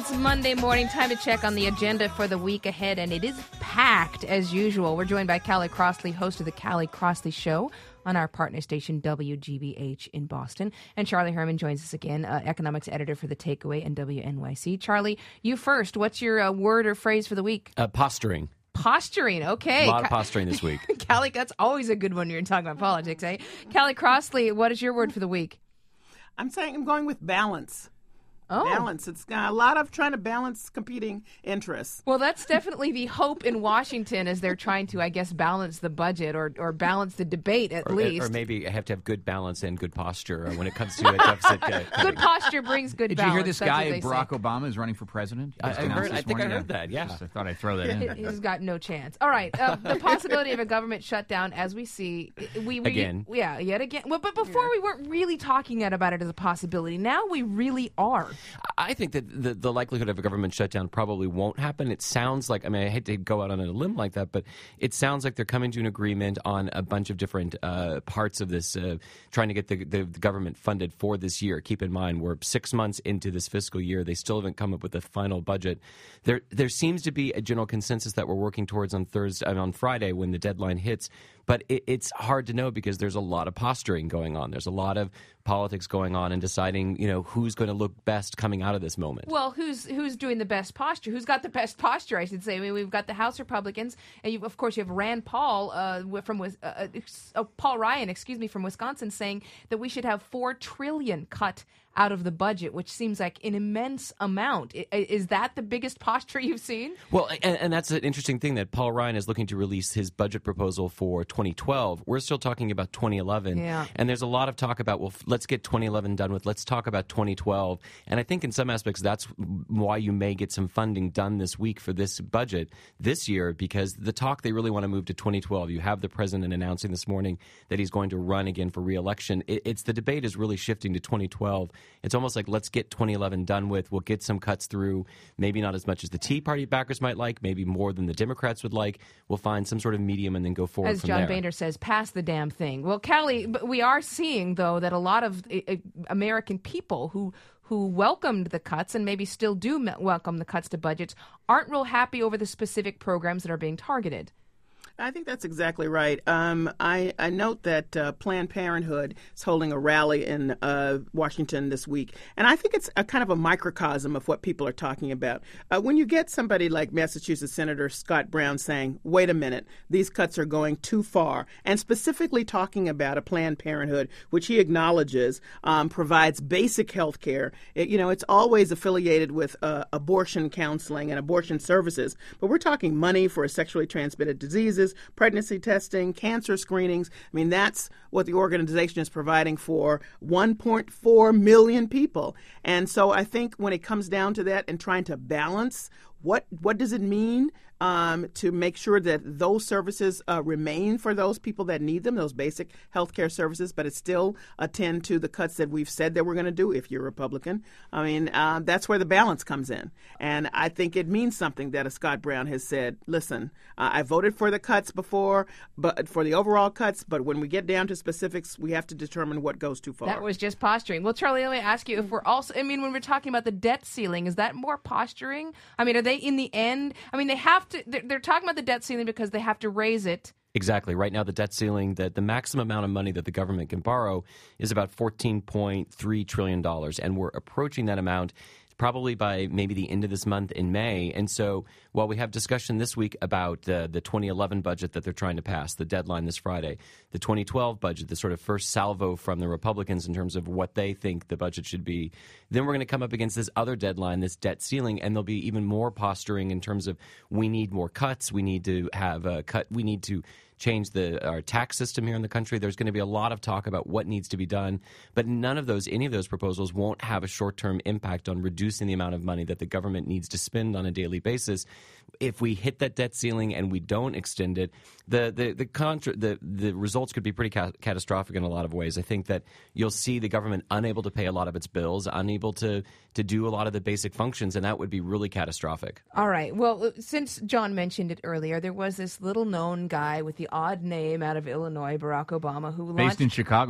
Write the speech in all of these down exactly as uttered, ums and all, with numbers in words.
It's Monday morning, time to check on the agenda for the week ahead, and it is packed as usual. We're joined by Callie Crossley, host of the Callie Crossley Show on our partner station W G B H in Boston. And Charlie Herman joins us again, uh, economics editor for The Takeaway and W N Y C. Charlie, you first. What's your uh, word or phrase for the week? Uh, posturing. Posturing, okay. A lot of posturing this week. Callie, that's always a good one when you're talking about politics, eh? Callie Crossley, what is your word for the week? I'm saying I'm going with balance. Oh. Balance. It's got a lot of trying to balance competing interests. Well, that's definitely the hope in Washington as they're trying to, I guess, balance the budget or, or balance the debate at or, least. Or maybe I have to have good balance and good posture when it comes to a deficit. Uh, good posture brings good Did balance. you hear this That's guy, Barack say. Obama, is running for president? I, I, heard, I think I heard that, yeah. Just, I thought I'd throw that in. He's got no chance. All right. Uh, the possibility of a government shutdown, as we see. we, we Again. Yeah, yet again. Well, but before yeah. we weren't really talking yet about it as a possibility. Now we really are. I think that the, the likelihood of a government shutdown probably won't happen. It sounds like, I mean, I hate to go out on a limb like that, but it sounds like they're coming to an agreement on a bunch of different uh, parts of this, uh, trying to get the, the, the government funded for this year. Keep in mind, we're six months into this fiscal year. They still haven't come up with a final budget. There there seems to be a general consensus that we're working towards on Thursday, on Friday when the deadline hits. But it, it's hard to know because there's a lot of posturing going on. There's a lot of politics going on and deciding, you know, who's going to look best coming out of this moment. Well, who's who's doing the best posture? Who's got the best posture, I should say. I mean, we've got the House Republicans, and you, of course you have Rand Paul uh, from uh, uh, Paul Ryan, excuse me, from Wisconsin, saying that we should have four trillion dollars cut out of the budget, which seems like an immense amount. Is that the biggest posture you've seen? Well, and, and that's an interesting thing that Paul Ryan is looking to release his budget proposal for twenty twelve. We're still talking about twenty eleven. Yeah. And there's a lot of talk about, well, let's get twenty eleven done with. Let's talk about twenty twelve. And I think in some aspects that's why you may get some funding done this week for this budget this year, because the talk they really want to move to twenty twelve. You have the president announcing this morning that he's going to run again for re-election. It, it's the debate is really shifting to twenty twelve. It's almost like let's get twenty eleven done with. We'll get some cuts through, maybe not as much as the Tea Party backers might like, maybe more than the Democrats would like. We'll find some sort of medium and then go forward As from John there. Boehner says, pass the damn thing. Well, Callie, we are seeing, though, that a lot of uh, American people who who welcomed the cuts and maybe still do welcome the cuts to budgets aren't real happy over the specific programs that are being targeted. I think that's exactly right. Um, I, I note that uh, Planned Parenthood is holding a rally in uh, Washington this week, and I think it's a kind of a microcosm of what people are talking about. Uh, when you get somebody like Massachusetts Senator Scott Brown saying, wait a minute, these cuts are going too far, and specifically talking about a Planned Parenthood, which he acknowledges um, provides basic health care. It, you know, it's always affiliated with uh, abortion counseling and abortion services, but we're talking money for sexually transmitted diseases, pregnancy testing, cancer screenings. I mean, that's what the organization is providing for one point four million people. And so I think when it comes down to that and trying to balance what what does it mean um, to make sure that those services uh, remain for those people that need them, those basic health care services, but it still attend to the cuts that we've said that we're going to do if you're Republican. I mean, uh, that's where the balance comes in. And I think it means something that a Scott Brown has said, listen, uh, I voted for the cuts before, but for the overall cuts, but when we get down to specifics, we have to determine what goes too far. That was just posturing. Well, Charlie, let me ask you if we're also, I mean, when we're talking about the debt ceiling, is that more posturing? I mean, are they in the end, I mean, they have to, they're, they're talking about the debt ceiling because they have to raise it. Exactly. Right now, the debt ceiling, the, the maximum amount of money that the government can borrow is about fourteen point three trillion dollars, and we're approaching that amount probably by maybe the end of this month in May. And so while we have discussion this week about uh, the twenty eleven budget that they're trying to pass, the deadline this Friday, the twenty twelve budget, the sort of first salvo from the Republicans in terms of what they think the budget should be, then we're going to come up against this other deadline, this debt ceiling, and there'll be even more posturing in terms of we need more cuts, we need to have a cut, we need to change the our tax system here in the country. There's going to be a lot of talk about what needs to be done, but none of those, any of those proposals won't have a short-term impact on reducing the amount of money that the government needs to spend on a daily basis. If we hit that debt ceiling and we don't extend it, the the the contra- the, the results could be pretty ca- catastrophic in a lot of ways. I think that you'll see the government unable to pay a lot of its bills, unable to to do a lot of the basic functions, and that would be really catastrophic. All right. Well, since John mentioned it earlier, there was this little-known guy with the odd name out of Illinois, Barack Obama, who based launched... in Chicago.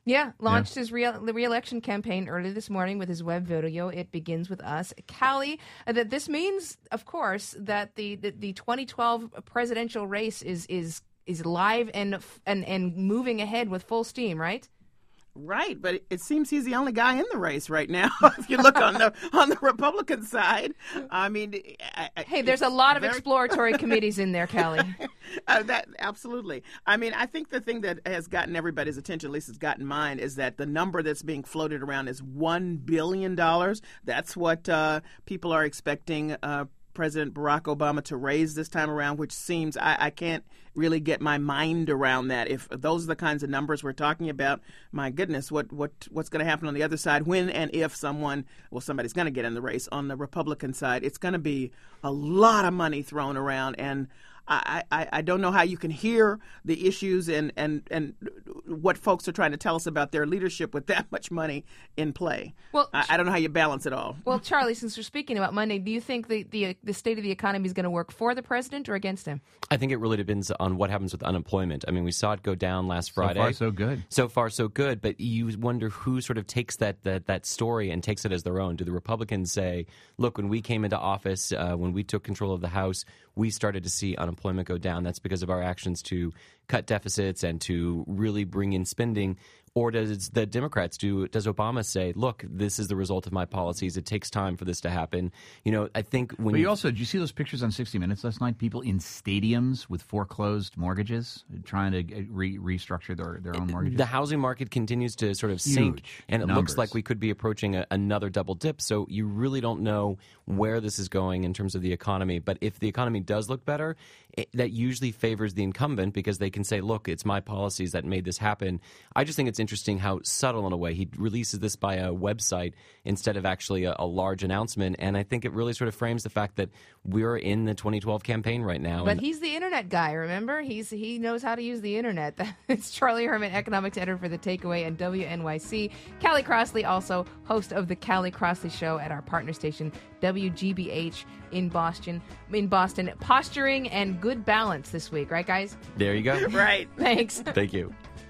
Yeah, launched yeah. his re- re-election campaign early this morning with his web video. It begins with us, Callie. Uh, that this means, of course, that the, the, the twenty twelve presidential race is is is live and and and moving ahead with full steam, right? Right, but it seems he's the only guy in the race right now. If you look on the on the Republican side, I mean, I, hey, there's a lot of very... exploratory committees in there, Callie. Uh, that absolutely. I mean, I think the thing that has gotten everybody's attention, at least it's gotten mine, is that the number that's being floated around is one billion dollars. That's what uh, people are expecting uh, President Barack Obama to raise this time around, which seems I, I can't really get my mind around that. If those are the kinds of numbers we're talking about, my goodness, what what what's going to happen on the other side when and if someone, well, somebody's going to get in the race on the Republican side? It's going to be a lot of money thrown around, and I, I, I don't know how you can hear the issues and, and, and what folks are trying to tell us about their leadership with that much money in play. Well, I, I don't know how you balance it all. Well, Charlie, since we're speaking about money, do you think the, the, the state of the economy is going to work for the president or against him? I think it really depends on what happens with unemployment. I mean, we saw it go down last Friday. So far, so good. So far, so good. But you wonder who sort of takes that, that, that story and takes it as their own. Do the Republicans say, look, when we came into office, uh, when we took control of the House, we started to see unemployment go down. That's because of our actions to cut deficits and to really bring in spending. Or does the Democrats do? Does Obama say, "Look, this is the result of my policies. It takes time for this to happen"? You know, I think when. But you also, did you see those pictures on sixty minutes last night? People in stadiums with foreclosed mortgages, trying to re- restructure their, their own mortgages. The housing market continues to sort of sink, Huge and it numbers. looks like we could be approaching a, another double dip. So you really don't know where this is going in terms of the economy. But if the economy does look better, it, that usually favors the incumbent because they can say, "Look, it's my policies that made this happen." I just think it's interesting how subtle in a way he releases this by a website instead of actually a, a large announcement, and I think it really sort of frames the fact that we're in the twenty twelve campaign right now. But and he's the internet guy, remember? He's he knows how to use the internet. It's Charlie Herman, economics editor for The Takeaway and W N Y C. Callie Crossley, also host of the Callie Crossley Show at our partner station W G B H in Boston. In Boston, posturing and good balance this week, right, guys? There you go. Right. Thanks. Thank you.